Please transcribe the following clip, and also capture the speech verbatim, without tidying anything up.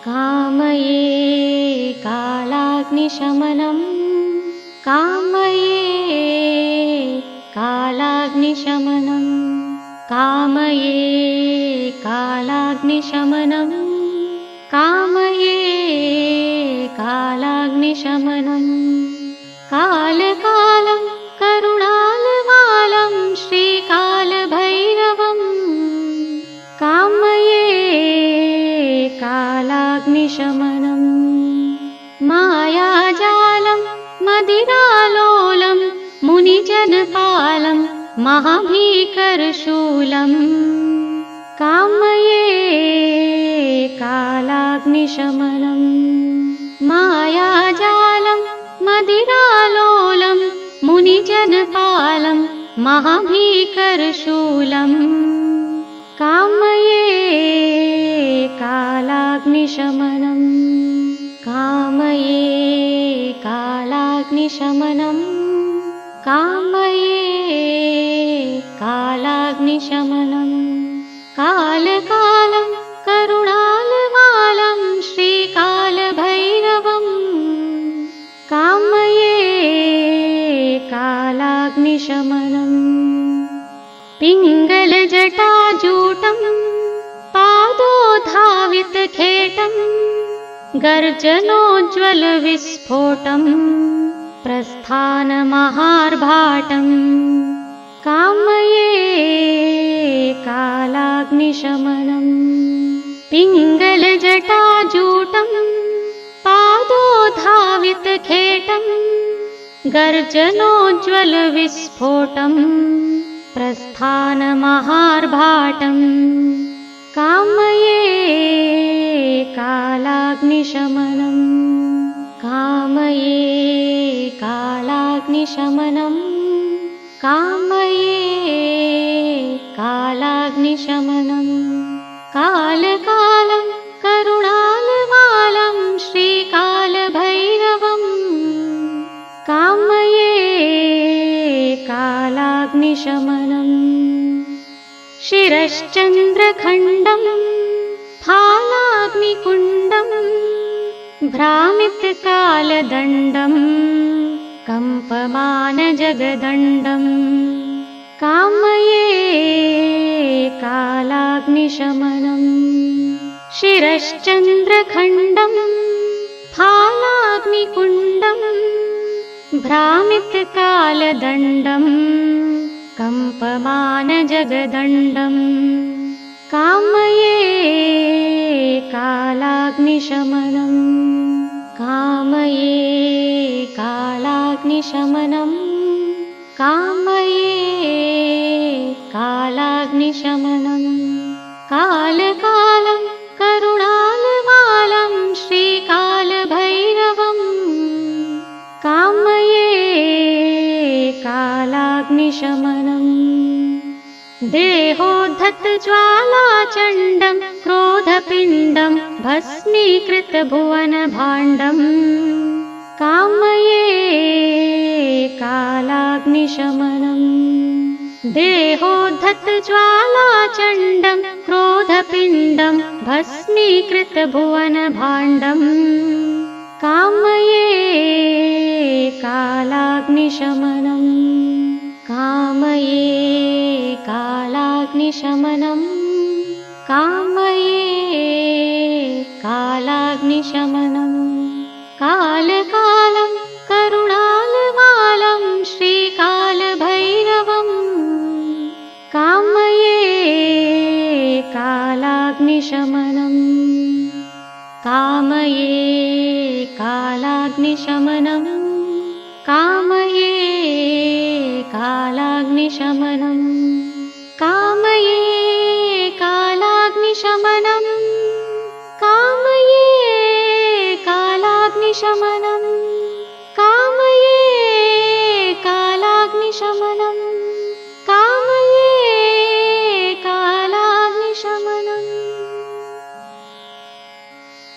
कामये कालाग्निशमनं कामये कालाग्निशमनं कामये कालाग्निशमनं कामये कालाग्निशमनं कालकालं करुणालवालं श्रीकालभैरवं कामये कालाग्निशमनं मायाजालं मदिरालोलं मुनिजनपालं महाभीकरशूलं कामये कालाग्निशमनं मायाजालं मदिरालोलं मुनिजनपालं महाभीकरशूलं कामये कालाग्निशमनं कामये कालाग्निशमनं कामये कालाग्निशमनं कालकालं करुणालवालं श्रीकालभैरवं कामये कालाग्निशमनं पिङ्गलजटाजूटं पादोधावितखेटं गर्जनोज्ज्वलविस्फोटं प्रस्थानमहार्भाटं कामये कालाग्निशमनं पिङ्गलजटाजूटं पादोधावितखेटं गर्जनोज्ज्वलविस्फोटं प्रस्थानमहार्भाटं कामये कालाग्निशमनं कामये कालाग्निशमनं कामये कालाग्निशमनं कालकालं करुणालवालं श्रीकालभैरवं कामये कालाग्निशमनं शिरश्चन्द्रखण्डं फालाग्निकुण्डं भ्रामितकालदण्डं कम्पमानजगदण्डं कामये कालाग्निशमनं शिरश्चन्द्रखण्डं फालाग्निकुण्डं भ्रामितकालदण्डं कम्पमानजगदण्डं कामये कालाग्निशमनं कामये कालाग्निशमनं कामये कालाग्निशमनं कालकालं करुणालवालं श्रीकालभैरवं कामये कालाग्निशमनं देहोद्धतज्वालाचण्डं क्रोधपिण्डं भस्मीकृतभुवनभाण्डं कामये कालाग्निशमनं देहोद्धतज्वालाचण्डं क्रोधपिण्डं भस्मीकृतभुवनभाण्डं कामये कालाग्निशमनं कामये कालाग्निशमनं कामये कालाग्निशमनं कालकालं करुणालवालं श्रीकालभैरवं कामये कालाग्निशमनं कामये कालाग्निशमनं कामये कालाग्निशमनं कामये कालाग्निशमनं कामये कालाग्निशमनं